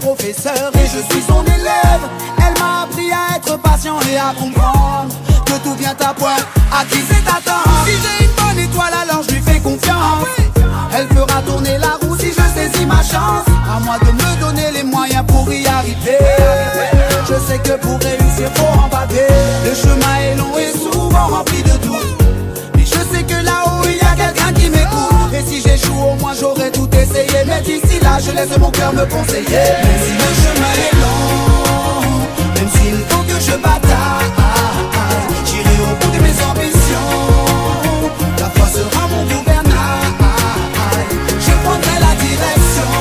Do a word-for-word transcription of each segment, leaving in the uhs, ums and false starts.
professeur et je suis son élève. Elle m'a appris à être patient et à comprendre que tout vient à point, à qui c'est attendre. Si j'ai une bonne étoile alors je lui fais confiance. Elle fera tourner la roue si je saisis ma chance. À moi de me donner les moyens pour y arriver. Je sais que pour réussir faut en baver. Le chemin est long et souvent rempli de doutes, mais je sais que là-haut il y a quelqu'un qui m'écoute. Et si j'échoue au moins j'aurais tout essayé. Mais d'ici là je laisse mon cœur me conseiller. Même si le chemin est long, même s'il faut que je bataille, j'irai au bout de mes ambitions. La foi sera mon gouvernail, je prendrai la direction.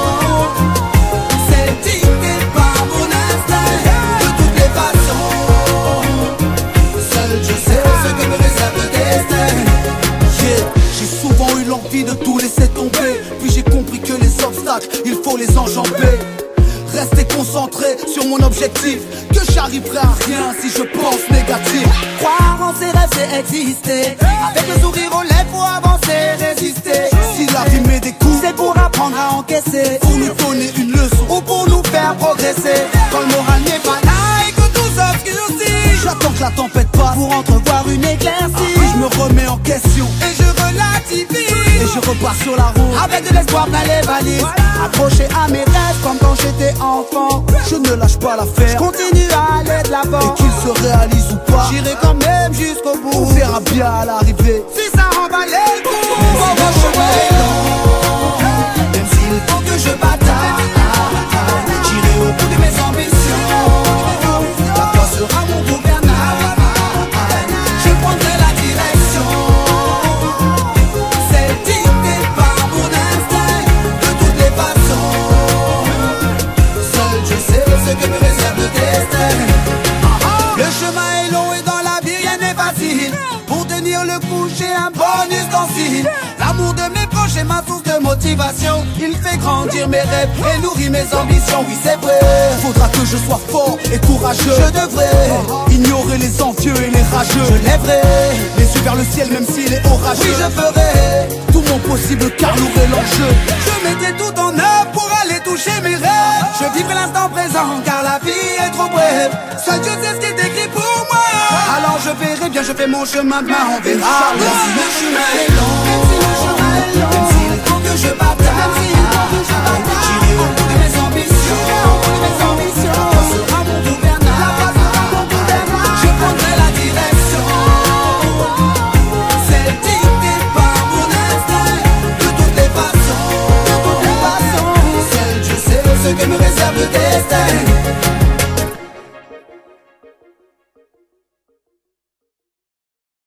C'est dicté par mon instinct, de toutes les façons. Seul je sais ce que me réserve le destin. Yeah. J'ai souvent eu l'envie de tout laisser tomber, puis j'ai compris que les obstacles, il faut les enjamber. Rester concentré sur mon objectif, que j'arriverai à rien si je pense négatif. Croire en ses rêves c'est exister, avec le sourire aux lèvres faut avancer, résister. Si la vie met des coups, c'est pour apprendre à encaisser, pour nous donner une leçon ou pour nous faire progresser. Quand le moral n'est pas là et que tout s'obscurcit, j'attends que la tempête passe pour entrevoir une éclaircie. Puis je me remets en question et je relativise, et je repars sur la route avec de l'espoir plein les valises, accroché à mes rêves comme quand j'étais enfant. Je ne lâche pas l'affaire, je continue à aller de l'avant. Et qu'il se réalise ou pas, j'irai quand même jusqu'au bout. On verra bien à l'arrivée si ça remballe le coup. Même si le chemin est long, même s'il faut que je bataille, j'irai au bout de mes ambitions. La foi sera mon gouvernail, je prendrai la direction. C'est dicté par mon instinct, de toutes les façons. Seul je sais ce que me réserve le destin. Le chemin est long et dans la vie rien n'est facile. Pour tenir le coup j'ai un bon ustensile. L'amour de mes proches est ma source de motivation. Il fait grandir mes rêves et nourrit mes ambitions. Oui c'est vrai, faudra que je sois fort et courageux. Je devrais ignorer les envieux et les rageux. Je lèverai les yeux vers le ciel même s'il est orageux. Oui je ferai tout mon possible car lourd est l'enjeu. Je mettais tout en œuvre pour aller toucher mes rêves. Je vivrai l'instant présent car la vie est trop brève. Seul Dieu sait ce qui est écrit pour moi. Alors je verrai bien, je fais mon chemin, demain on verra. Même si le chemin est long, même si le chemin est long, même s'il faut que je bataille, même s'il faut que je bataille.